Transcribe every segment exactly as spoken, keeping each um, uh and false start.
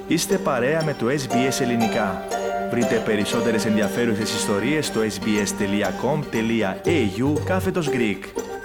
Είστε παρέα με το ες μπι ες Ελληνικά. Βρείτε περισσότερες ενδιαφέρουσες ιστορίες στο sbs.com.au κάθετος Greek.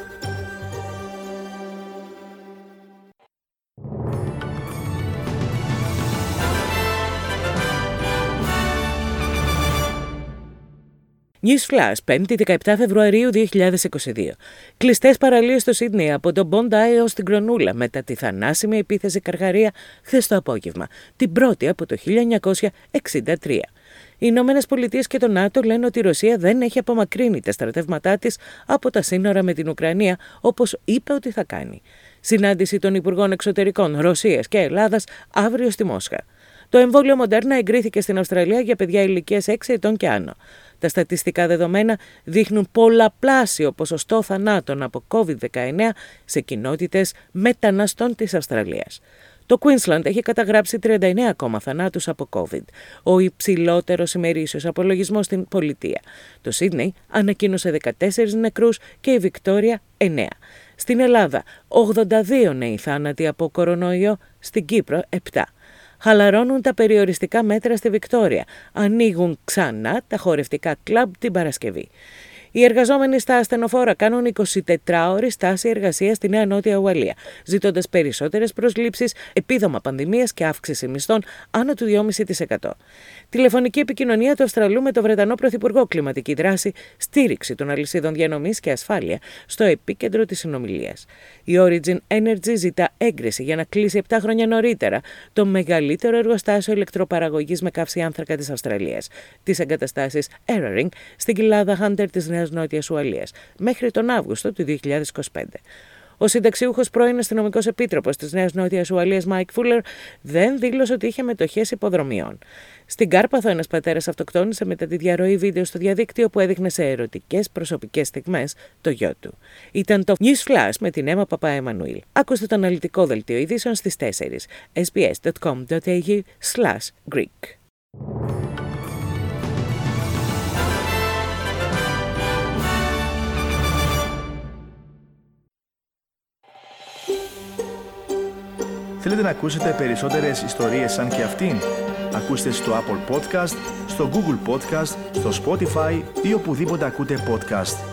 News Flash, πέμπτη δεκαεπτά Φεβρουαρίου δύο χιλιάδες είκοσι δύο. Κλειστές παραλίες στο Σίδνεϊ από τον Bondi έως την Κρονούλα μετά τη θανάσιμη επίθεση καρχαρία χθες το απόγευμα, την πρώτη από το χίλια εννιακόσια εξήντα τρία. Οι Ηνωμένες Πολιτείες και το ΝΑΤΟ λένε ότι η Ρωσία δεν έχει απομακρύνει τα στρατεύματά της από τα σύνορα με την Ουκρανία, όπως είπε ότι θα κάνει. Συνάντηση των Υπουργών Εξωτερικών Ρωσίας και Ελλάδας αύριο στη Μόσχα. Το εμβόλιο Moderna εγκρίθηκε στην Αυστραλία για παιδιά ηλικίας έξι ετών και άνω. Τα στατιστικά δεδομένα δείχνουν πολλαπλάσιο ποσοστό θανάτων από κόβιντ δεκαεννέα σε κοινότητες μεταναστών της Αυστραλίας. Το Queensland έχει καταγράψει τριάντα εννέα ακόμα θανάτους από COVID, ο υψηλότερος ημερήσιος απολογισμός στην πολιτεία. Το Σίδνεϊ ανακοίνωσε δεκατέσσερις νεκρούς και η Βικτόρια εννέα. Στην Ελλάδα, ογδόντα δύο νέοι θάνατοι από κορονοϊό, στην Κύπρο επτά. Χαλαρώνουν τα περιοριστικά μέτρα στη Βικτόρια. Ανοίγουν ξανά τα χορευτικά κλαμπ την Παρασκευή. Οι εργαζόμενοι στα ασθενοφόρα κάνουν εικοσιτετράωρη στάση εργασίας στη Νέα Νότια Ουαλία, ζητώντας περισσότερες προσλήψεις, επίδομα πανδημίας και αύξηση μισθών άνω του δύο κόμμα πέντε τοις εκατό. Τηλεφωνική επικοινωνία του Αυστραλού με τον Βρετανό Πρωθυπουργό, κλιματική δράση, στήριξη των αλυσίδων διανομής και ασφάλεια στο επίκεντρο της συνομιλίας. Η Origin Energy ζητά έγκριση για να κλείσει επτά χρόνια νωρίτερα το μεγαλύτερο εργοστάσιο ηλεκτροπαραγωγής με καύση άνθρακα της Αυστραλίας, τις εγκαταστάσεις Eraring στην κοιλάδα Hunter της Νέας Νότιας Ουαλίας, μέχρι τον Αύγουστο του δύο χιλιάδες είκοσι πέντε. Ο συνταξιούχος πρώην αστυνομικός επίτροπος της Νέας Νότιας Ουαλίας, Μάικ Φούλερ, δεν δήλωσε ότι είχε μετοχές υποδρομιών. Στην Κάρπαθο, ένας πατέρας αυτοκτόνησε μετά τη διαρροή βίντεο στο διαδίκτυο που έδειχνε σε ερωτικές προσωπικές στιγμές το γιο του. Ήταν το News Flash με την Έμα Παπαεμμανουήλ. Ακούστε το αναλυτικό δελτίο ειδήσεων στις τέσσερις. sbs.com.au slash Greek. Θέλετε να ακούσετε περισσότερες ιστορίες σαν και αυτήν? Ακούστε στο Apple Podcast, στο Google Podcast, στο Spotify ή οπουδήποτε ακούτε podcast.